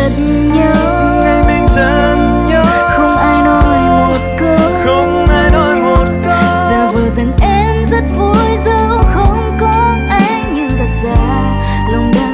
rất nhớ, ngày mình rất nhớ. Không ai nói một câu, không ai nói một câu. Giả vờ rằng em rất vui dẫu không có anh, nhưng thật ra lòng đang